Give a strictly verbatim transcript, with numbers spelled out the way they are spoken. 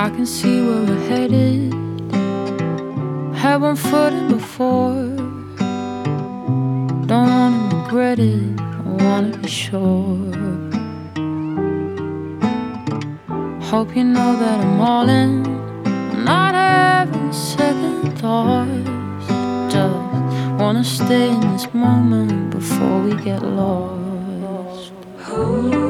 I can see where we're headed. Had one foot in before. Don't wanna regret it, I wanna be sure. Hope you know that I'm all in. I'm not having second thoughts. Just wanna stay in this moment before we get lost.